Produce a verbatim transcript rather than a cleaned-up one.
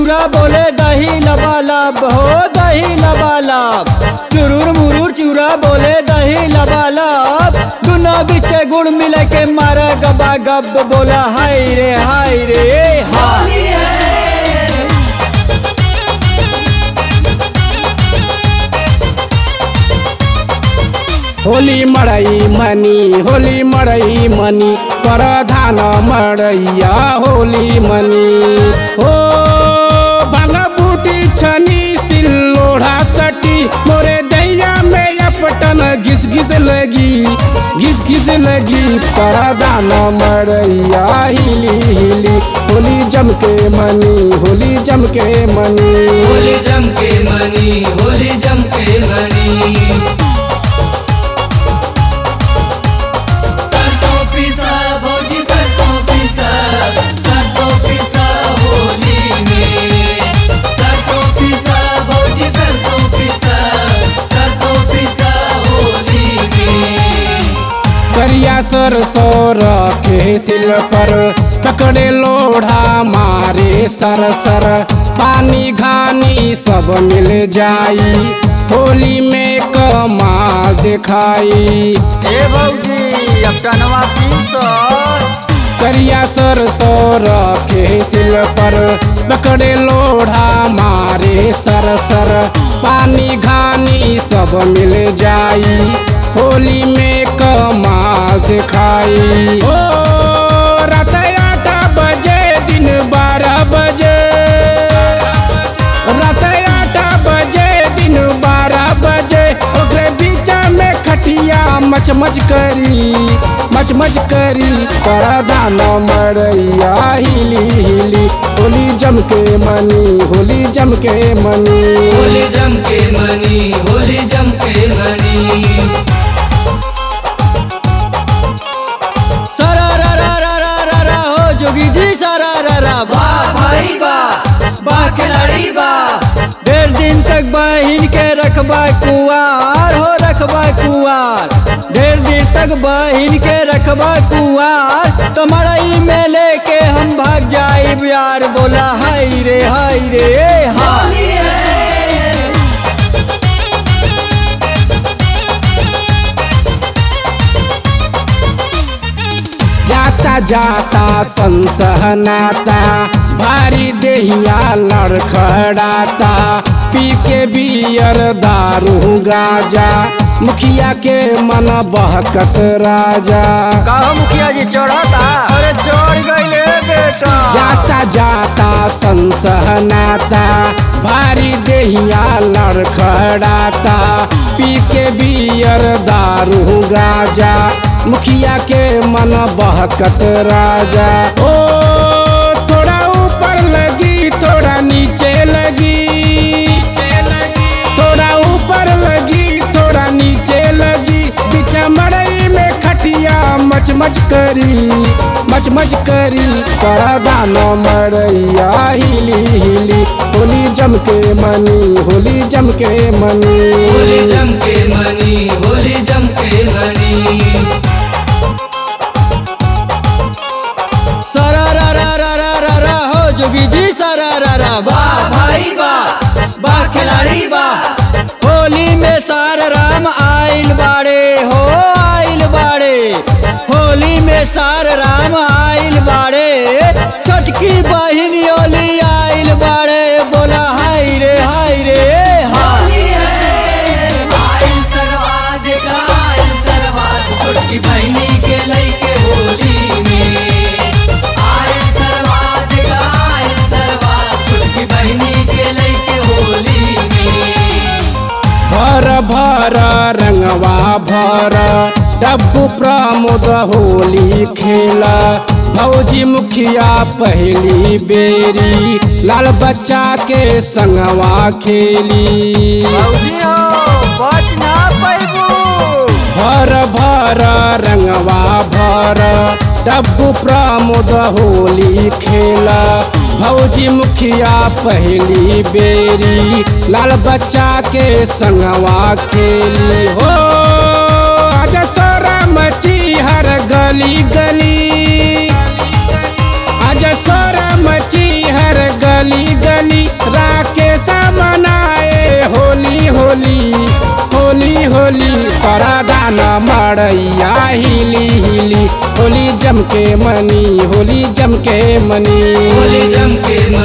चूरा बोले दही लबालब हो दही लबालब। चुरुर मुरुर चूरा बोले दही लबालब। दुनो बिचे गुड़ मिले के मारा गबा गब बोला हाय रे हाय रे हाय। होली मड़ई मनी होली मड़ई मनी प्रधान मड़ैया होली मनी हो भांगा बूटी छनी सिल्लोढ़ा सटी मोरे दैया में अपटन घिस घिस लगी घिस घिस लगी प्रधान मड़ैया हिली हिली होली जम के मनी होली जम के मनी होली जम के मनी होली जम के मनी। करिया सरसों रखे सिल पर पकड़े लोढ़ा मारे सर सर पानी घानी सब मिल जाई होली में कमाल दिखाई। ए भौजी अब टनवा पीस करिया सरसों रखे सिल पर पकड़े लोढ़ा मारे सर सर पानी घानी सब मिल जाई होली में कमाल दिखाई। ओ रात आठ बजे दिन बारह बजे रात आठ बजे दिन बारह बजे ओकरे बीच में खटिया मच मच करी मच मच करी प्रधान मड़ैया हिली हिली होली जम के मनी होली जम के मनी होली जम के मनी होली जम के मनी। सरा रा रा रा रा रा रा हो जोगी जी सरा रा रा वाह भाई वाह वाह खिलाड़ी वाह। डेढ़ दिन तक बहिन के रखबा कुआर हो रखबा कुआर। डेढ़ दिन तक बहिन के रखबा कुआर तो मड़ई में लेके हम भाग जाए यार बोला हाय रे हाय रे हाय। जाता जाता संसहनाता भारी देहिया लड़खड़ाता पी के बियर दारू गाजा मुखिया के मन बहकत राजा। कहा मुखिया जी चढ़ता अरे चढ़ गईले बेटा। जाता जाता संसहनाता भारी देहिया लड़खड़ाता पी के बियर दारू गाजा मुखिया के मन बहकत राजा। ओ थोड़ा ऊपर लगी थोड़ा नीचे लगी थोड़ा ऊपर लगी थोड़ा नीचे लगी पीछे मड़ई में खटिया मच मच करी मच मच करी प्रधान मड़ैया हिली हिली होली जम के मनी होली जम के मनी होली जम के मनी होली जम के मनी। सरा रा रा रा रा रा रा हो जोगी जी सरा रा रा वाह भाई वाह वाह खिलाड़ी वाह। होली में सार राम आइल बाड़े हो आइल बाड़े होली में सार राम आइल बाड़े छोटकी बहिन योली आइल बाड़े बोला हाय रे हाय रे हाय। छोटकी बहनी के लइके होली में आयल सरवा देखा आयल सरवा छोटकी बहनी के लइके होली में। भर भर रंगवा भर डब्बू प्रमोद होली खेला भौजी मुखिया पहली बेरी लाल बच्चा के संगवा खेली। भर भर रंगवा भर डब्बू प्रमोद होली खेला भौजी मुखिया पहली बेरी लाल बच्चा के संगवा खेली। हो आज सोरा मची हर गली गली आज सोरा मची हर गली गली गली राकेश मनाए होली होली होली होली प्रधान मड़ैया हिली हिली होली जम के मनी होली जम के मनी होली जम के